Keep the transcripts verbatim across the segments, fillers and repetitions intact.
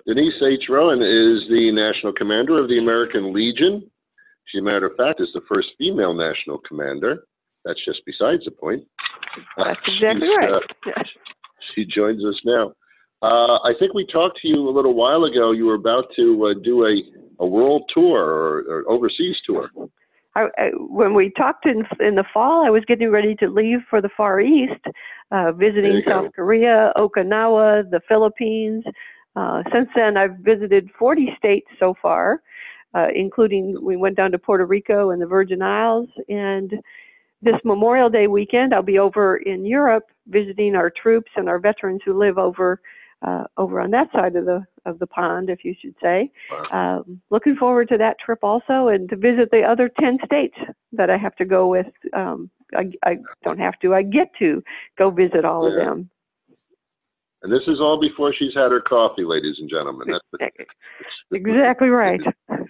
Denise H. Rowan is the National Commander of the American Legion. She, as a matter of fact, is the first female national commander. That's just besides the point. That's exactly She's, right. Uh, she joins us now. Uh, I think we talked to you a little while ago. You were about to uh, do a, a world tour or, or overseas tour. I, I, when we talked in, in the fall, I was getting ready to leave for the Far East, uh, visiting South go. Korea, Okinawa, the Philippines. Uh, since then, I've visited forty states so far, uh, including we went down to Puerto Rico and the Virgin Isles. And this Memorial Day weekend, I'll be over in Europe visiting our troops and our veterans who live over uh, over on that side of the of the pond, if you should say. Wow. Um, looking forward to that trip also, and to visit the other ten states that I have to go with. Um, I, I don't have to, I get to go visit all yeah. of them. And this is all before she's had her coffee, ladies and gentlemen. That's exactly right.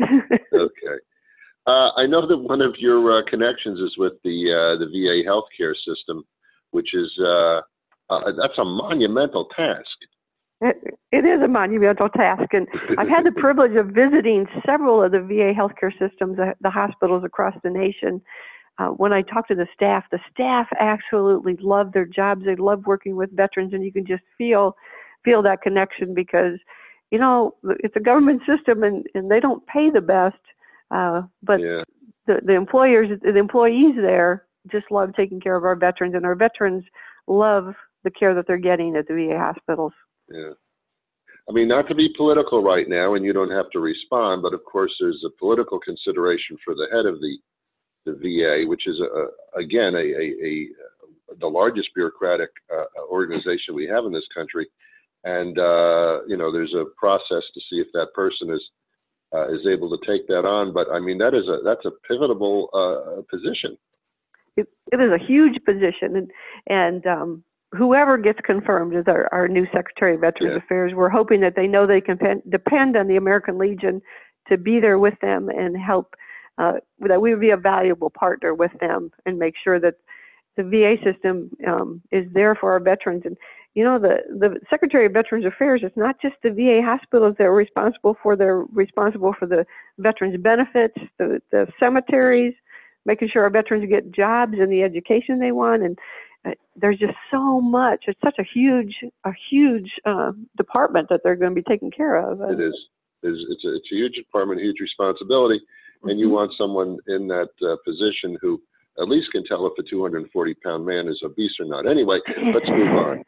Okay. Uh, I know that one of your uh, connections is with the uh, the V A healthcare system, which is uh, uh, that's a monumental task. It, it is a monumental task, and I've had the privilege of visiting several of the V A healthcare systems, the, the hospitals across the nation. Uh, when I talk to the staff, the staff absolutely love their jobs. They love working with veterans, and you can just feel feel that connection because, you know, it's a government system, and, and they don't pay the best. Uh, but yeah. the, the employers, the employees there just love taking care of our veterans, and our veterans love the care that they're getting at the V A hospitals. Yeah. I mean, not to be political right now, and you don't have to respond, but of course there's a political consideration for the head of the, the V A, which is, a, again, a, a, a, the largest bureaucratic uh, organization we have in this country. And, uh, you know, there's a process to see if that person is Uh, is able to take that on, but I mean that is a that's a pivotal uh, position. It, it is a huge position, and and um, whoever gets confirmed as our, our new Secretary of Veterans yeah. Affairs, we're hoping that they know they can pen, depend on the American Legion to be there with them and help. Uh, that we would be a valuable partner with them and make sure that the V A system um, is there for our veterans. And you know, the, the Secretary of Veterans Affairs, it's not just the V A hospitals that are responsible for, they're responsible for the veterans benefits, the, the cemeteries, making sure our veterans get jobs and the education they want. And uh, there's just so much. It's such a huge, a huge uh, department that they're going to be taking care of. It is. It's, it's, a, it's a huge department, huge responsibility. And mm-hmm. you want someone in that uh, position who at least can tell if a two hundred forty pound man is obese or not. Anyway, let's move on.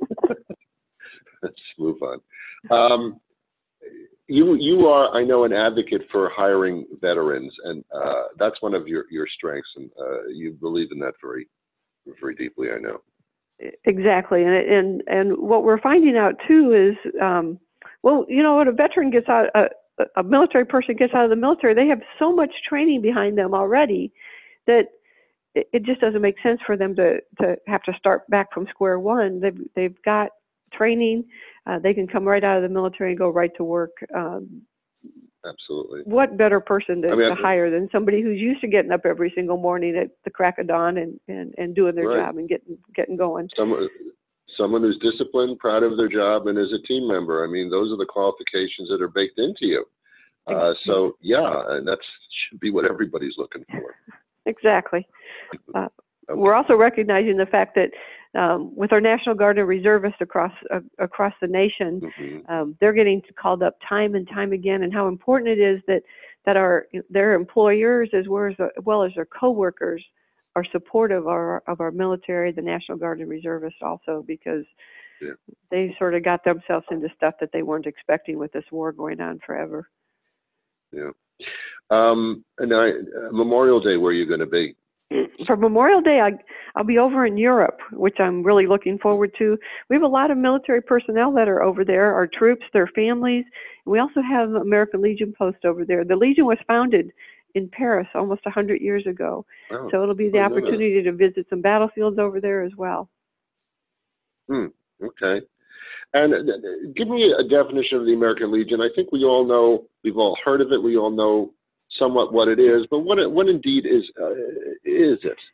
Let's move on. Um, you you are, I know, an advocate for hiring veterans, and uh, that's one of your, your strengths, and uh, you believe in that very very deeply, I know. Exactly, and and and what we're finding out too is, um, well, you know, when a veteran gets out, a, a military person gets out of the military, they have so much training behind them already that it just doesn't make sense for them to, to have to start back from square one. They've, they've got training. Uh, they can come right out of the military and go right to work. Um, Absolutely. What better person to, I mean, to hire than somebody who's used to getting up every single morning at the crack of dawn and, and, and doing their right. job and getting getting going. Someone, someone who's disciplined, proud of their job, and is a team member. I mean, those are the qualifications that are baked into you. Uh, so, yeah, and that should be what everybody's looking for. Exactly. Uh, okay. We're also recognizing the fact that um, with our National Guard and reservists across uh, across the nation, mm-hmm. um, they're getting called up time and time again, and how important it is that that our their employers as well as as well as their coworkers are supportive of our of our military, the National Guard and reservists also, because yeah. they sort of got themselves into stuff that they weren't expecting with this war going on forever. Yeah. Um, and I, uh, Memorial Day, where are you going to be? For Memorial Day, I, I'll be over in Europe, which I'm really looking forward to. We have a lot of military personnel that are over there, our troops, their families. And we also have American Legion post over there. The Legion was founded in Paris almost one hundred years ago. Oh, so it'll be the opportunity to visit some battlefields over there as well. Hmm, okay. And uh, give me a definition of the American Legion. I think we all know, we've all heard of it, we all know somewhat what it is, but what what indeed is uh, is it?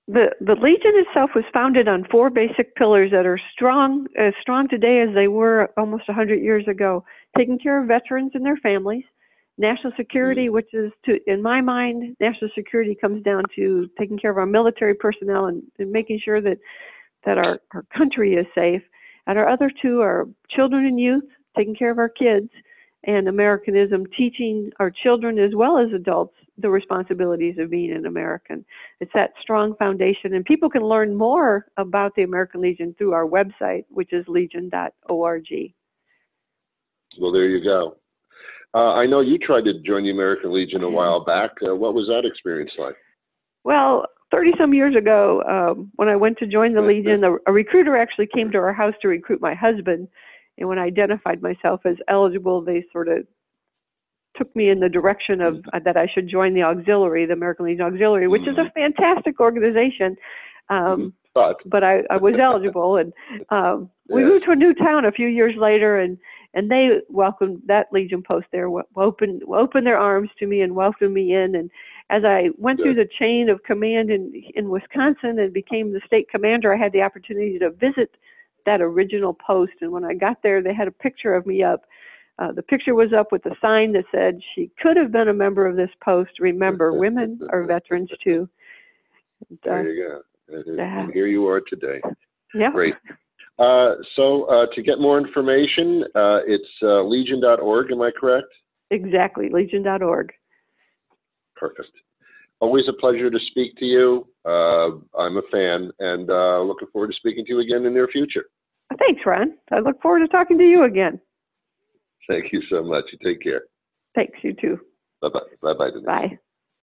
The, the Legion itself was founded on four basic pillars that are strong, as strong today as they were almost one hundred years ago. Taking care of veterans and their families, national security, which is, to, in my mind, national security comes down to taking care of our military personnel and, and making sure that, that our, our country is safe. And our other two are children and youth, taking care of our kids, and Americanism, teaching our children as well as adults the responsibilities of being an American. It's that strong foundation, and people can learn more about the American Legion through our website, which is legion dot org. Well, there you go. Uh, I know you tried to join the American Legion a while back. Uh, what was that experience like? Well, thirty some years ago, um, when I went to join the Legion, a, a recruiter actually came to our house to recruit my husband. And when I identified myself as eligible, they sort of took me in the direction of uh, that I should join the auxiliary, the American Legion Auxiliary, which is a fantastic organization. Um, but but I, I was eligible, and um, we yes. moved to a new town a few years later, and and they welcomed that Legion post there, opened opened their arms to me and welcomed me in. And as I went Good. through the chain of command in in Wisconsin and became the state commander, I had the opportunity to visit that original post. And when I got there, they had a picture of me up. Uh, the picture was up with a sign that said, "She could have been a member of this post. Remember, women are veterans too." And, uh, there you go. And uh, here you are today. Yeah. Great. Uh, so uh, to get more information, uh, it's uh, legion dot org, am I correct? Exactly, legion dot org. Perfect. Always a pleasure to speak to you. Uh, I'm a fan, and uh, looking forward to speaking to you again in the near future. Thanks, Ron. I look forward to talking to you again. Thank you so much. You take care. Thanks, you too. Bye-bye. Bye-bye. Bye.